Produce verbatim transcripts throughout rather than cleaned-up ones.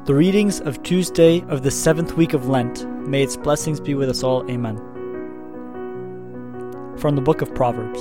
The readings of Tuesday of the seventh week of Lent. May its blessings be with us all. Amen. From the book of Proverbs.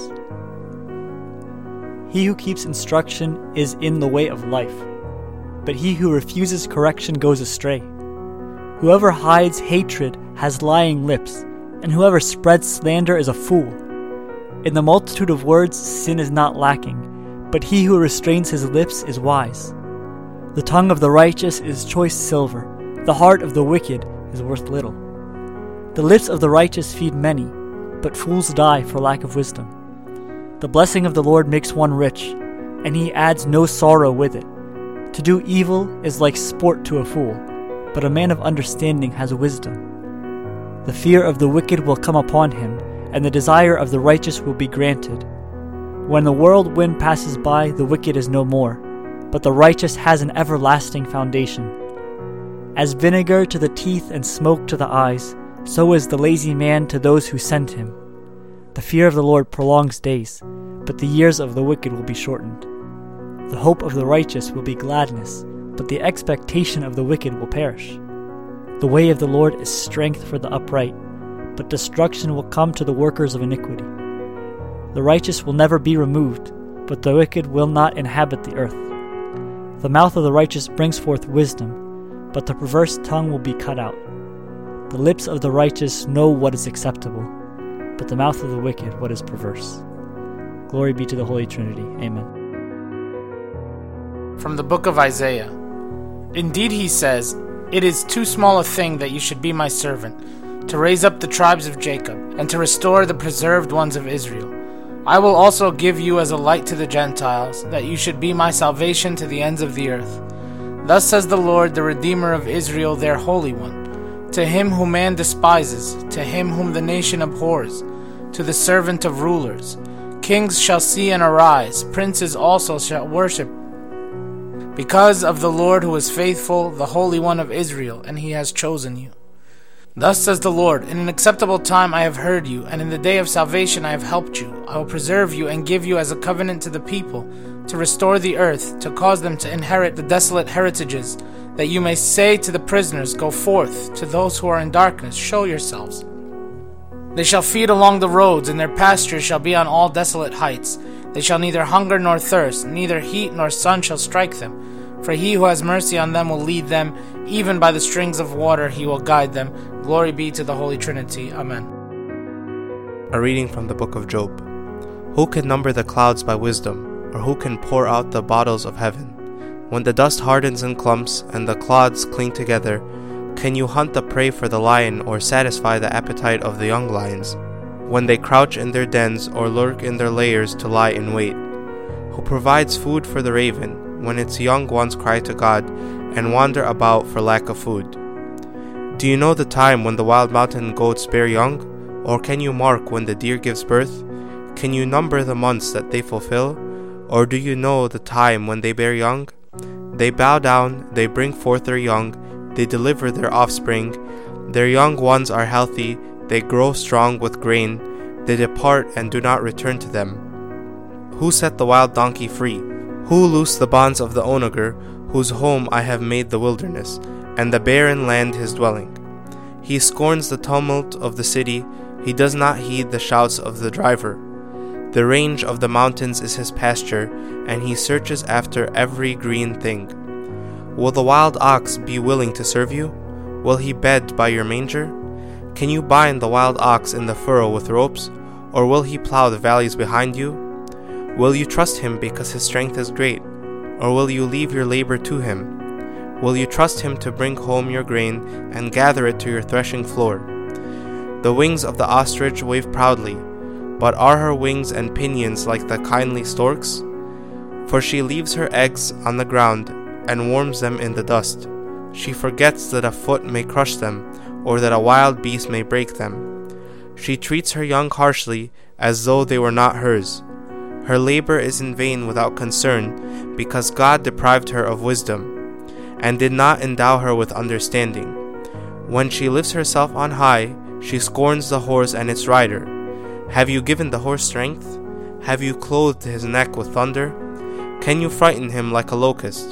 He who keeps instruction is in the way of life, but he who refuses correction goes astray. Whoever hides hatred has lying lips, and whoever spreads slander is a fool. In the multitude of words sin is not lacking, but he who restrains his lips is wise. The tongue of the righteous is choice silver, the heart of the wicked is worth little. The lips of the righteous feed many, but fools die for lack of wisdom. The blessing of the Lord makes one rich, and he adds no sorrow with it. To do evil is like sport to a fool, but a man of understanding has wisdom. The fear of the wicked will come upon him, and the desire of the righteous will be granted. When the whirlwind passes by, the wicked is no more, but the righteous has an everlasting foundation. As vinegar to the teeth and smoke to the eyes, so is the lazy man to those who send him. The fear of the Lord prolongs days, but the years of the wicked will be shortened. The hope of the righteous will be gladness, but the expectation of the wicked will perish. The way of the Lord is strength for the upright, but destruction will come to the workers of iniquity. The righteous will never be removed, but the wicked will not inhabit the earth. The mouth of the righteous brings forth wisdom, but the perverse tongue will be cut out. The lips of the righteous know what is acceptable, but the mouth of the wicked what is perverse. Glory be to the Holy Trinity. Amen. From the book of Isaiah. Indeed, he says, "It is too small a thing that you should be my servant, to raise up the tribes of Jacob, and to restore the preserved ones of Israel. I will also give you as a light to the Gentiles, that you should be my salvation to the ends of the earth. Thus says the Lord, the Redeemer of Israel, their Holy One. To him whom man despises, to him whom the nation abhors, to the servant of rulers. Kings shall see and arise, princes also shall worship. Because of the Lord who is faithful, the Holy One of Israel, and he has chosen you. Thus says the Lord, in an acceptable time I have heard you, and in the day of salvation I have helped you. I will preserve you and give you as a covenant to the people, to restore the earth, to cause them to inherit the desolate heritages, that you may say to the prisoners, go forth, to those who are in darkness, show yourselves. They shall feed along the roads, and their pastures shall be on all desolate heights. They shall neither hunger nor thirst, neither heat nor sun shall strike them. For he who has mercy on them will lead them, even by the springs of water he will guide them. Glory be to the Holy Trinity. Amen. A reading from the book of Job. Who can number the clouds by wisdom, or who can pour out the bottles of heaven? When the dust hardens in clumps, and the clods cling together, can you hunt the prey for the lion, or satisfy the appetite of the young lions? When they crouch in their dens, or lurk in their lairs to lie in wait? Who provides food for the raven, when its young ones cry to God, and wander about for lack of food? Do you know the time when the wild mountain goats bear young? Or can you mark when the deer gives birth? Can you number the months that they fulfill? Or do you know the time when they bear young? They bow down, they bring forth their young, they deliver their offspring. Their young ones are healthy, they grow strong with grain, they depart and do not return to them. Who set the wild donkey free? Who loosed the bonds of the onager, whose home I have made the wilderness, and the barren land his dwelling? He scorns the tumult of the city, he does not heed the shouts of the driver. The range of the mountains is his pasture, and he searches after every green thing. Will the wild ox be willing to serve you? Will he bed by your manger? Can you bind the wild ox in the furrow with ropes, or will he plow the valleys behind you? Will you trust him because his strength is great, or will you leave your labor to him? Will you trust him to bring home your grain and gather it to your threshing floor? The wings of the ostrich wave proudly, but are her wings and pinions like the kindly stork's? For she leaves her eggs on the ground and warms them in the dust. She forgets that a foot may crush them, or that a wild beast may break them. She treats her young harshly, as though they were not hers. Her labor is in vain without concern, because God deprived her of wisdom, and did not endow her with understanding. When she lifts herself on high, she scorns the horse and its rider. Have you given the horse strength? Have you clothed his neck with thunder? Can you frighten him like a locust?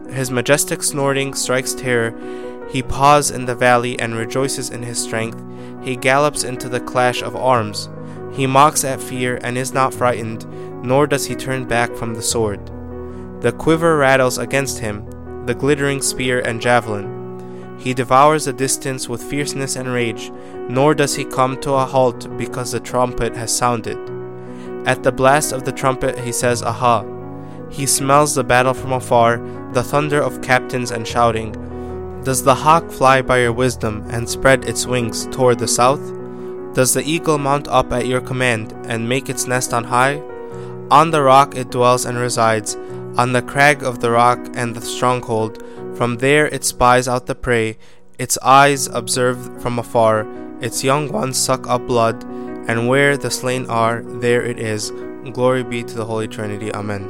His majestic snorting strikes terror. He paws in the valley and rejoices in his strength. He gallops into the clash of arms. He mocks at fear and is not frightened, nor does he turn back from the sword. The quiver rattles against him, the glittering spear and javelin. He devours the distance with fierceness and rage, nor does he come to a halt because the trumpet has sounded. At the blast of the trumpet he says, Aha! He smells the battle from afar, the thunder of captains and shouting. Does the hawk fly by your wisdom and spread its wings toward the south? Does the eagle mount up at your command and make its nest on high? On the rock it dwells and resides, on the crag of the rock and the stronghold. From there it spies out the prey, its eyes observe from afar, its young ones suck up blood, and where the slain are, there it is. Glory be to the Holy Trinity. Amen.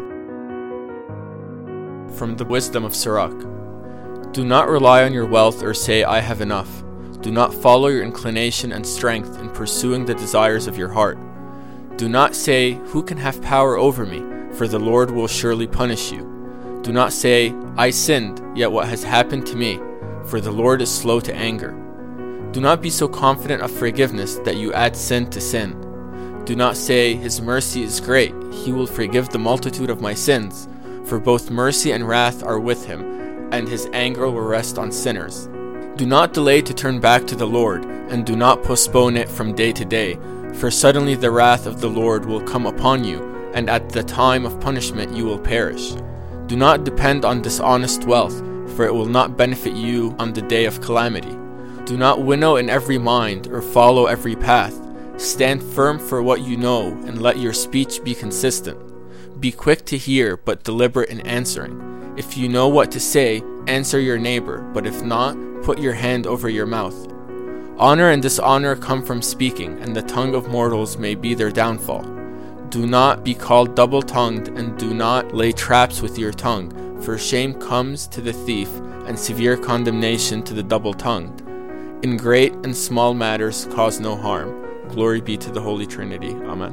From the wisdom of Sirach. Do not rely on your wealth or say, I have enough. Do not follow your inclination and strength in pursuing the desires of your heart. Do not say, Who can have power over me? For the Lord will surely punish you. Do not say, I sinned, yet what has happened to me? For the Lord is slow to anger. Do not be so confident of forgiveness that you add sin to sin. Do not say, His mercy is great, He will forgive the multitude of my sins. For both mercy and wrath are with Him, and His anger will rest on sinners. Do not delay to turn back to the Lord, and do not postpone it from day to day, for suddenly the wrath of the Lord will come upon you, and at the time of punishment you will perish. Do not depend on dishonest wealth, for it will not benefit you on the day of calamity. Do not winnow in every mind, or follow every path. Stand firm for what you know, and let your speech be consistent. Be quick to hear, but deliberate in answering. If you know what to say, answer your neighbor, but if not, put your hand over your mouth. Honor and dishonor come from speaking, and the tongue of mortals may be their downfall. Do not be called double-tongued, and do not lay traps with your tongue, for shame comes to the thief, and severe condemnation to the double-tongued. In great and small matters cause no harm. Glory be to the Holy Trinity. Amen.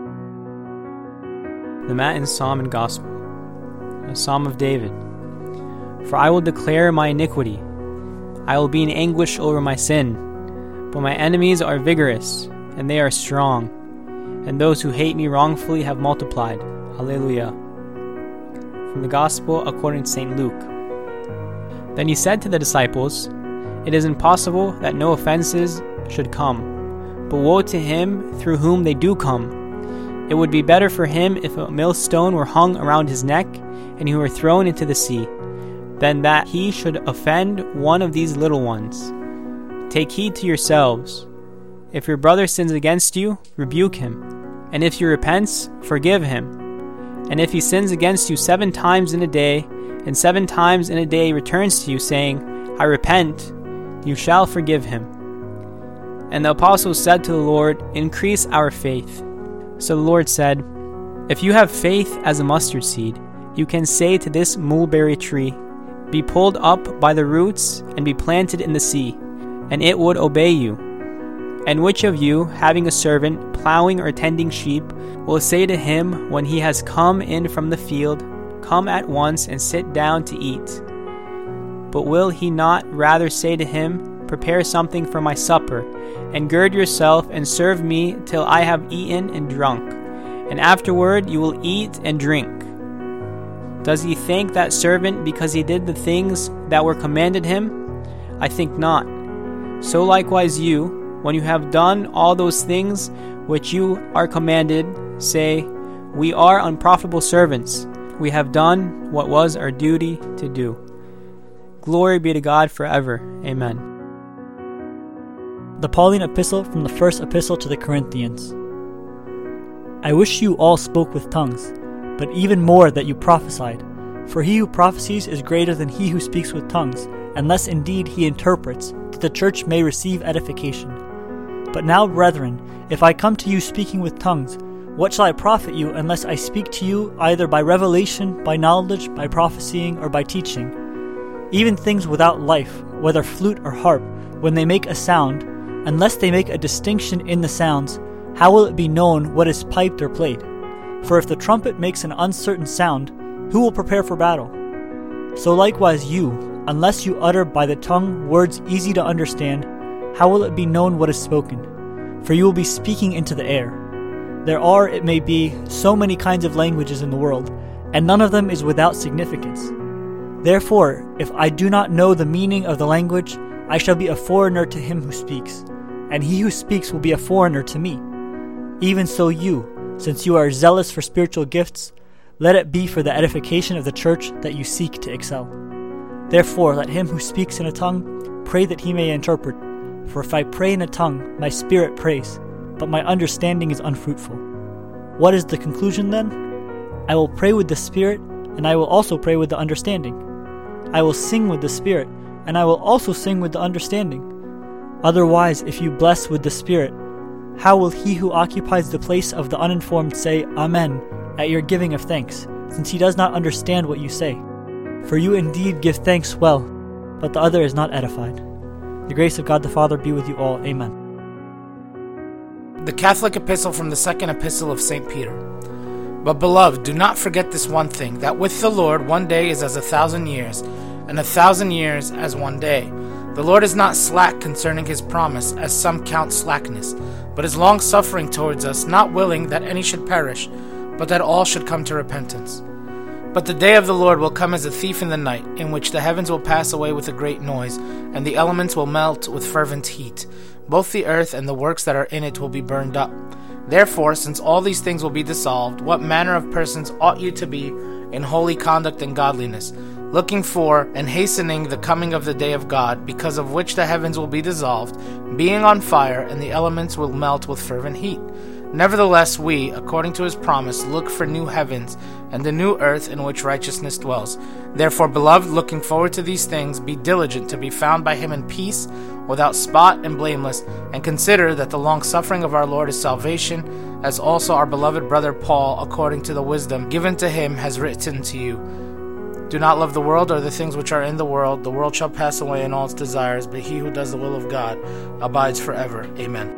The Matin Psalm and Gospel. A Psalm of David. For I will declare my iniquity. I will be in anguish over my sin. But my enemies are vigorous, and they are strong. And those who hate me wrongfully have multiplied. Alleluia. From the Gospel according to Saint Luke. Then he said to the disciples, It is impossible that no offenses should come, but woe to him through whom they do come. It would be better for him if a millstone were hung around his neck, and he were thrown into the sea, than that he should offend one of these little ones. Take heed to yourselves. If your brother sins against you, rebuke him. And if he repents, forgive him. And if he sins against you seven times in a day, and seven times in a day returns to you, saying, I repent, you shall forgive him. And the apostles said to the Lord, Increase our faith. So the Lord said, If you have faith as a mustard seed, you can say to this mulberry tree, Be pulled up by the roots and be planted in the sea, and it would obey you. And which of you, having a servant, plowing or tending sheep, will say to him when he has come in from the field, Come at once and sit down to eat? But will he not rather say to him, Prepare something for my supper, and gird yourself and serve me till I have eaten and drunk, and afterward you will eat and drink? Does he thank that servant because he did the things that were commanded him? I think not. So likewise you, when you have done all those things which you are commanded, say, We are unprofitable servants. We have done what was our duty to do. Glory be to God forever. Amen. The Pauline Epistle from the First Epistle to the Corinthians. I wish you all spoke with tongues, but even more that you prophesied. For he who prophesies is greater than he who speaks with tongues, unless indeed he interprets, that the church may receive edification. But now, brethren, if I come to you speaking with tongues, what shall I profit you unless I speak to you either by revelation, by knowledge, by prophesying, or by teaching? Even things without life, whether flute or harp, when they make a sound, unless they make a distinction in the sounds, how will it be known what is piped or played? For if the trumpet makes an uncertain sound, who will prepare for battle? So likewise you, unless you utter by the tongue words easy to understand, how will it be known what is spoken? For you will be speaking into the air. There are, it may be, so many kinds of languages in the world, and none of them is without significance. Therefore, if I do not know the meaning of the language, I shall be a foreigner to him who speaks, and he who speaks will be a foreigner to me. Even so you, since you are zealous for spiritual gifts, let it be for the edification of the church that you seek to excel. Therefore, let him who speaks in a tongue pray that he may interpret. For if I pray in a tongue, my spirit prays, but my understanding is unfruitful. What is the conclusion then? I will pray with the spirit, and I will also pray with the understanding. I will sing with the spirit, and I will also sing with the understanding. Otherwise, if you bless with the spirit, how will he who occupies the place of the uninformed say, Amen, at your giving of thanks, since he does not understand what you say? For you indeed give thanks well, but the other is not edified. The grace of God the Father be with you all. Amen. The Catholic Epistle from the Second Epistle of Saint Peter. But beloved, do not forget this one thing, that with the Lord one day is as a thousand years, and a thousand years as one day. The Lord is not slack concerning his promise, as some count slackness, but is long-suffering towards us, not willing that any should perish, but that all should come to repentance. But the day of the Lord will come as a thief in the night, in which the heavens will pass away with a great noise, and the elements will melt with fervent heat. Both the earth and the works that are in it will be burned up. Therefore, since all these things will be dissolved, what manner of persons ought you to be in holy conduct and godliness, looking for and hastening the coming of the day of God, because of which the heavens will be dissolved, being on fire, and the elements will melt with fervent heat? Nevertheless, we, according to his promise, look for new heavens and the new earth in which righteousness dwells. Therefore, beloved, looking forward to these things, be diligent to be found by him in peace, without spot and blameless, and consider that the long-suffering of our Lord is salvation, as also our beloved brother Paul, according to the wisdom given to him, has written to you. Do not love the world or the things which are in the world. The world shall pass away in all its desires, but he who does the will of God abides forever. Amen.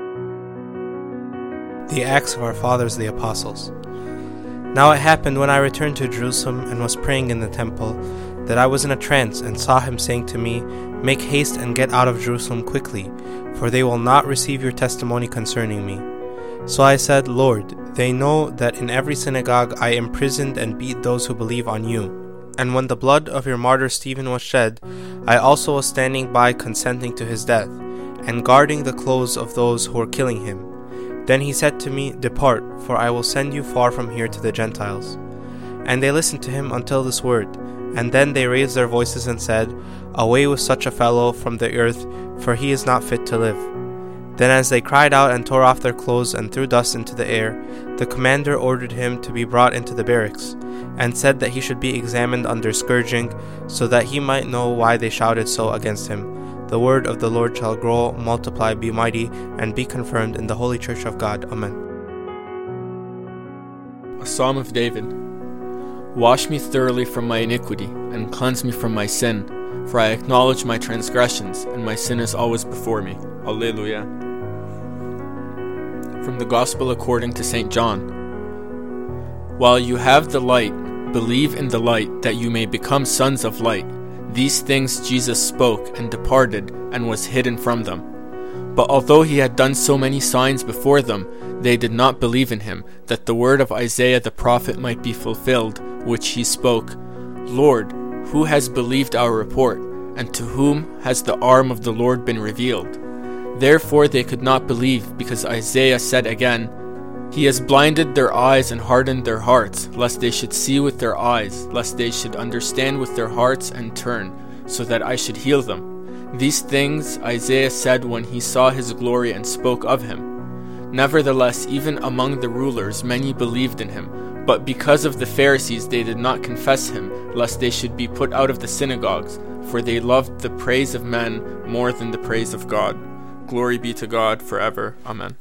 The Acts of our Fathers the Apostles. Now it happened when I returned to Jerusalem and was praying in the temple, that I was in a trance and saw him saying to me, Make haste and get out of Jerusalem quickly, for they will not receive your testimony concerning me. So I said, Lord, they know that in every synagogue I imprisoned and beat those who believe on you. And when the blood of your martyr Stephen was shed, I also was standing by consenting to his death, and guarding the clothes of those who were killing him. Then he said to me, Depart, for I will send you far from here to the Gentiles. And they listened to him until this word, and then they raised their voices and said, Away with such a fellow from the earth, for he is not fit to live. Then as they cried out and tore off their clothes and threw dust into the air, the commander ordered him to be brought into the barracks, and said that he should be examined under scourging, so that he might know why they shouted so against him. The word of the Lord shall grow, multiply, be mighty, and be confirmed in the holy church of God. Amen. A Psalm of David. Wash me thoroughly from my iniquity, and cleanse me from my sin, for I acknowledge my transgressions, and my sin is always before me. Alleluia. From the Gospel according to Saint John. While you have the light, believe in the light, that you may become sons of light. These things Jesus spoke and departed and was hidden from them. But although he had done so many signs before them, they did not believe in him, that the word of Isaiah the prophet might be fulfilled, which he spoke, Lord, who has believed our report, and to whom has the arm of the Lord been revealed? Therefore they could not believe, because Isaiah said again, He has blinded their eyes and hardened their hearts, lest they should see with their eyes, lest they should understand with their hearts and turn, so that I should heal them. These things Isaiah said when he saw his glory and spoke of him. Nevertheless, even among the rulers many believed in him, but because of the Pharisees they did not confess him, lest they should be put out of the synagogues, for they loved the praise of men more than the praise of God. Glory be to God forever. Amen.